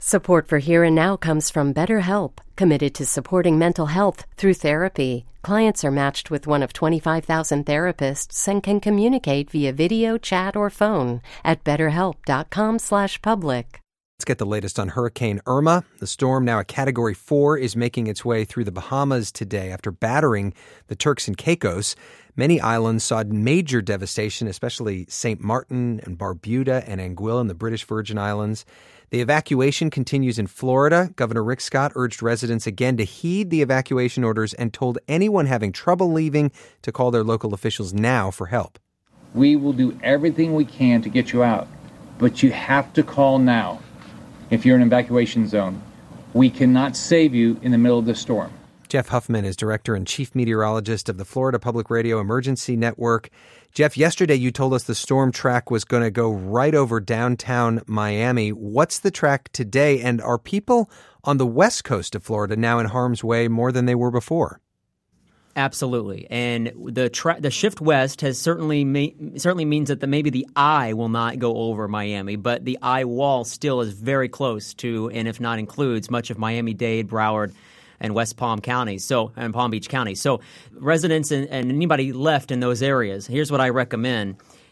Support for Here and Now comes from BetterHelp, committed to supporting mental health through therapy. Clients are matched with one of 25,000 therapists and can communicate via video, chat, or phone at betterhelp.com/public. Let's get the latest on Hurricane Irma. The storm, now a Category 4, is making its way through the Bahamas today after battering the Turks and Caicos. Many islands saw major devastation, especially St. Martin and Barbuda and Anguilla in the British Virgin Islands. The evacuation continues in Florida. Governor Rick Scott urged residents again to heed the evacuation orders and told anyone having trouble leaving to call their local officials now for help. We will do everything we can to get you out, but you have to call now if you're in an evacuation zone. We cannot save you in the middle of the storm. Jeff Huffman is director and chief meteorologist of the Florida Public Radio Emergency Network. Jeff, yesterday you told us the storm track was going to go right over downtown Miami. What's the track today? And are people on the west coast of Florida now in harm's way more than they were before? Absolutely. And the shift west has certainly means that maybe the eye will not go over Miami, but the eye wall still is very close to, and if not includes, much of Miami-Dade, Broward, and West Palm County, and Palm Beach County. So residents and anybody left in those areas, here's what I recommend.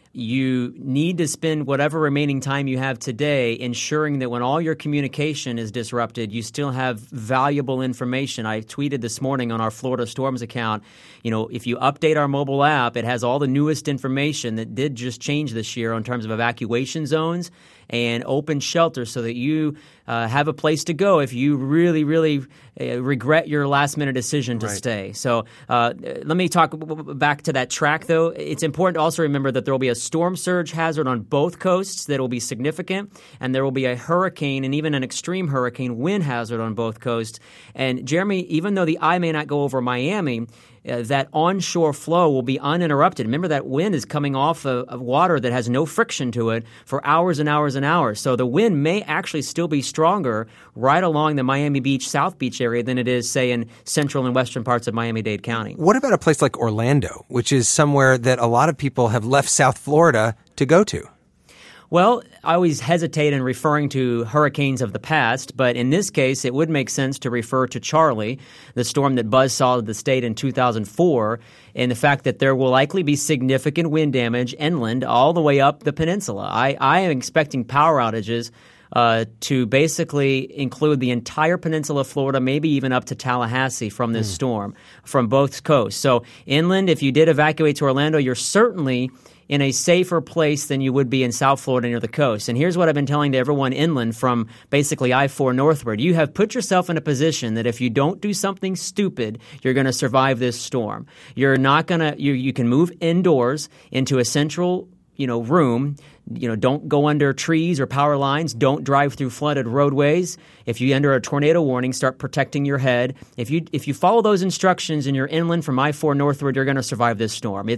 You need to spend whatever remaining time you have today ensuring that when all your communication is disrupted, you still have valuable information. I tweeted this morning on our Florida Storms account, if you update our mobile app, it has all the newest information that did just change this year in terms of evacuation zones and open shelters so that you have a place to go if you really, really regret your last-minute decision to stay. So let me talk back to that track, though. It's important to also remember that there will be a storm surge hazard on both coasts that will be significant, and there will be a hurricane and even an extreme hurricane wind hazard on both coasts. And, Jeremy, even though the eye may not go over Miami, that onshore flow will be uninterrupted. Remember, that wind is coming off of water that has no friction to it for hours and hours and hours. So the wind may actually still be stronger right along the Miami Beach, South Beach area than it is, say, in central and western parts of Miami-Dade County. What about a place like Orlando, which is somewhere that a lot of people have left South Florida to go to? Well, I always hesitate in referring to hurricanes of the past, but in this case, it would make sense to refer to Charley, the storm that buzzsawed the state in 2004, and the fact that there will likely be significant wind damage inland all the way up the peninsula. I am expecting power outages to basically include the entire peninsula of Florida, maybe even up to Tallahassee from this storm, from both coasts. So inland, if you did evacuate to Orlando, you're certainly in a safer place than you would be in South Florida near the coast. And here's what I've been telling to everyone inland from basically I-4 northward. You have put yourself in a position that if you don't do something stupid, you're going to survive this storm. You're not going to – you can move indoors into a central room. Don't go under trees or power lines. Don't drive through flooded roadways. If you enter a tornado warning, start protecting your head. If you follow those instructions and you're inland from I-4 northward, you're going to survive this storm.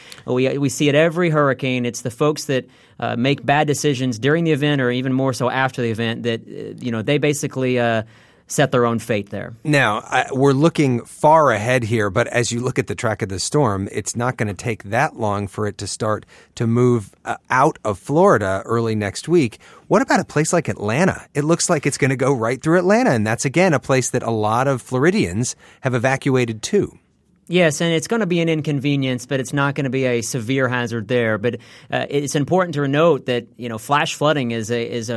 We see it every hurricane. It's the folks that make bad decisions during the event or even more so after the event that they basically set their own fate there. Now, we're looking far ahead here, but as you look at the track of the storm, it's not going to take that long for it to start to move out of Florida early next week. What about a place like Atlanta? It looks like it's going to go right through Atlanta, and that's, again, a place that a lot of Floridians have evacuated to. Yes, and it's going to be an inconvenience, but it's not going to be a severe hazard there. But it's important to note that flash flooding is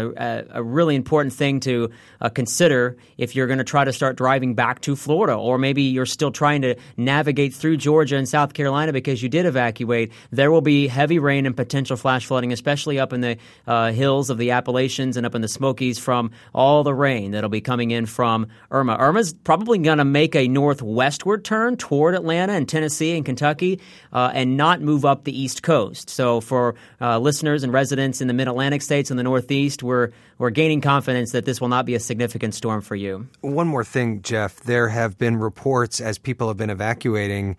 a really important thing to consider if you're going to try to start driving back to Florida, or maybe you're still trying to navigate through Georgia and South Carolina because you did evacuate. There will be heavy rain and potential flash flooding, especially up in the hills of the Appalachians and up in the Smokies from all the rain that'll be coming in from Irma. Irma's probably going to make a northwestward turn toward Atlanta and Tennessee and Kentucky and not move up the East Coast. So for listeners and residents in the Mid-Atlantic states and the Northeast, we're gaining confidence that this will not be a significant storm for you. One more thing, Jeff. There have been reports as people have been evacuating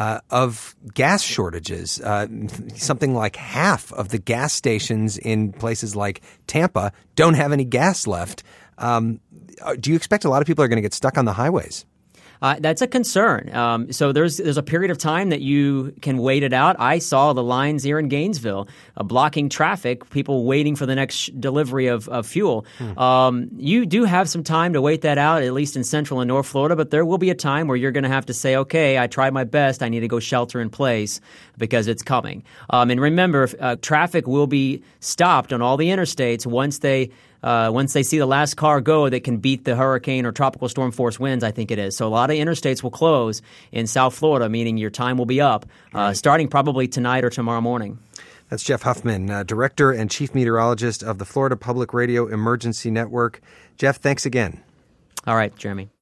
of gas shortages. Something like half of the gas stations in places like Tampa don't have any gas left. Do you expect a lot of people are going to get stuck on the highways? That's a concern. So there's a period of time that you can wait it out. I saw the lines here in Gainesville blocking traffic, people waiting for the next delivery of fuel. You do have some time to wait that out, at least in Central and North Florida, but there will be a time where you're going to have to say, okay, I tried my best. I need to go shelter in place because it's coming. And remember, traffic will be stopped on all the interstates once they see the last car go that can beat the hurricane or tropical storm force winds, I think it is. So a lot of interstates will close in South Florida, meaning your time will be up, starting probably tonight or tomorrow morning. That's Jeff Huffman, Director and Chief Meteorologist of the Florida Public Radio Emergency Network. Jeff, thanks again. All right, Jeremy.